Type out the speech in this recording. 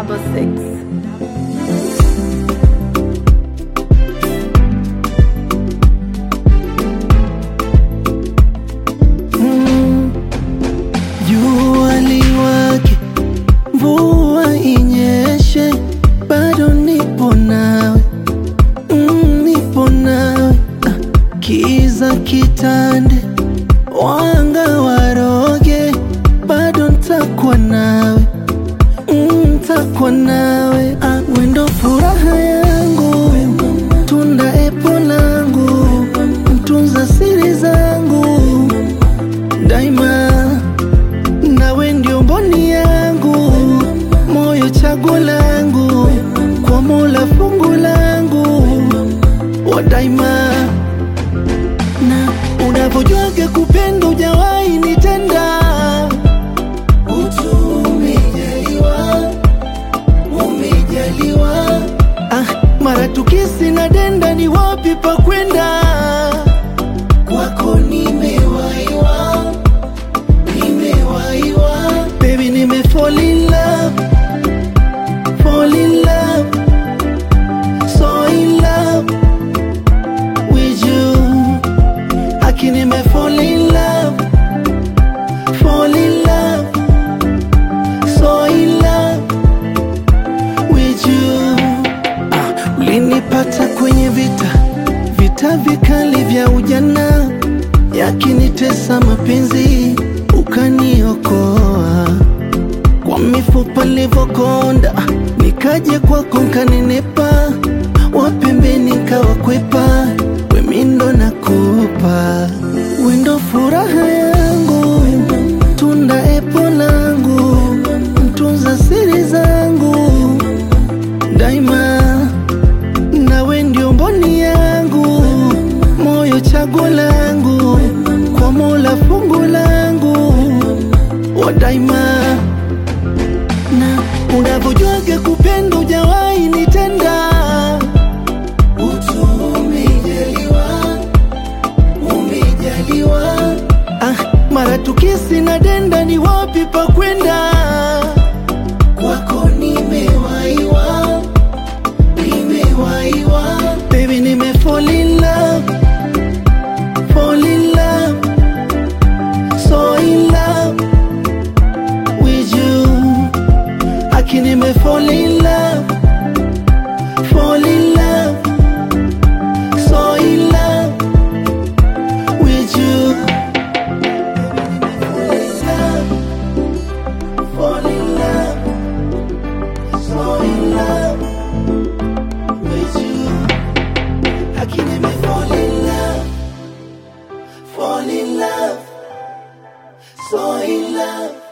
666. Jua liwake, mvua inyeshe, bado nipo nawe, nipo nawe. Kiza kitande, wanga waroge, bado ntakuwa nawe, ntakuwa nawe. Wendo furaha yangu, tunda epo langu, mtunza siri zangu daima. Nawe ndio mboni yangu, moyo chaguo langu, kwa Mola fungu langu wa daima. Na unavyojuaga kupenda hujawahi nitenda, utu umejaliwa, umejaliwa. Mara tukisi na denda, ni wapi pa kwenda? Kwako nimewaiwa, nimewaiwa. Baby nime fall in love, fall in love, so in love with you. Aki nime fall in love, fall in love, so in love with you. Ulinipata kwenye vita vikali vya ujana, yakinitesa mapenzi ukaniokoa. Kwa mifupa livokonda, nikaje kwako nkanenepa, wapembeni nkawakwepa, wemindo nakupa. Wendo furaha yangu, tunda epo langu, mtunza siri zangu daima. Nawe ndio mboni yangu, moyo chaguo langu, kwa Mola fungu langu wa daima. Na unavyojuaga kupenda hujawahi nitenda, utu umejaliwa, umejaliwa. Mara tukisi na denda, ni wapi pa kwenda? Kwako nimewaiwa, nimewaiwa. Baby nime fall in love, fall in love, so in love with you. Aki nime fall in love, fall in love, so in love with you. Fall in love, so in love with you. Aki nime fall in love, fall in love, so in love.